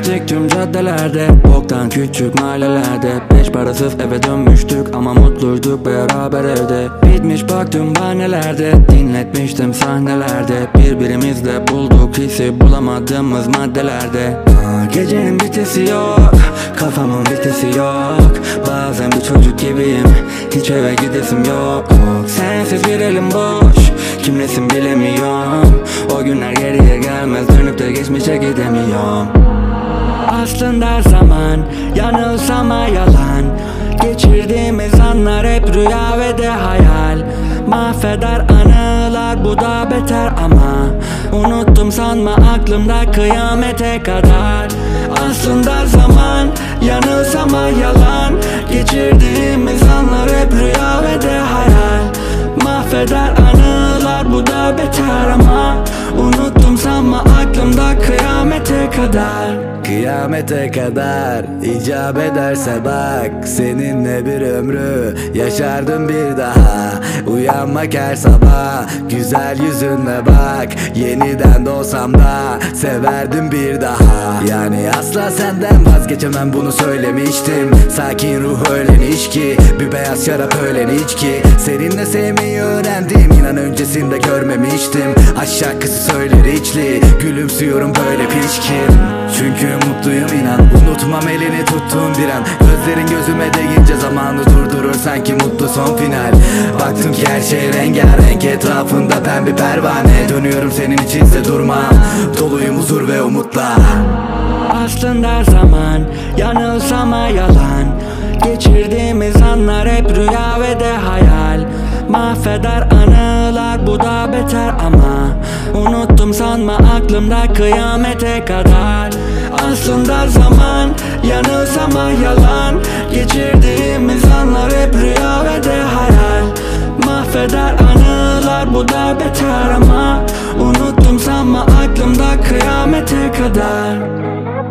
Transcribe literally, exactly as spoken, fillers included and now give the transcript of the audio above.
Gezmiştik tüm caddelerde, boktan küçük mahallelerde. Beş parasız eve dönmüştük ama mutluyduk beraber evde. Bitmiş baktım bahanelerde, dinletmiştim sahnelerde. Birbirimizle bulduk hissi bulamadığımız maddelerde. Aa, gecenin vitesi yok, kafamın vitesi yok. Bazen bir çocuk gibiyim, hiç eve gidesim yok. Sensiz bir elim boş, kimlesin bilemiyorum. O günler geriye gelmez, dönüp de geçmişe gidemiyorum. Aslında zaman, yanılsam yalan. Geçirdiğimiz anlar hep rüya ve de hayal. Mahveder anılar, bu da beter ama unuttum sanma aklımda kıyamete kadar. Aslında zaman, yanılsam yalan. Geçirdiğimiz anlar hep rüya ve de hayal. Mahveder anılar, bu da beter ama unuttum sanma aklımda kıyamete kadar. Kıyamete kadar icap ederse bak, seninle bir ömrü yaşardım bir daha. Uyanmak her sabah, güzel yüzünle bak. Yeniden doğsam da severdim bir daha. Yani asla senden vazgeçemem, bunu söylemiştim. Sakin ruh öyle iç ki, bir beyaz şarap öyle içki. Seninle sevmeyi öğrendim, inan öncesinde görmemiştim. Aşk şarkısı söyler içli, gülümsüyorum böyle pişkin. Çünkü mutluyum inan, unutmam elini tuttuğum bir an. Gözlerin gözüme değince zamanı durdurur sanki mutlu son final. Baktım ki her şey rengarenk, etrafında pembe pervane. Dönüyorum senin içinse durmam, doluyum huzur ve umutla. Aslında zaman, yanılsam yalan. Geçirdiğimiz anlar hep rüya ve de hayal. Mahveder anılar, bu da beter ama unuttum sanma aklımda kıyamete kadar. Aslında zaman, yanılsam yalan. Geçirdiğimiz anlar hep rüya ve de hayal. Mahveder anılar, bu da beter ama unuttum sanma aklımda kıyamete kadar.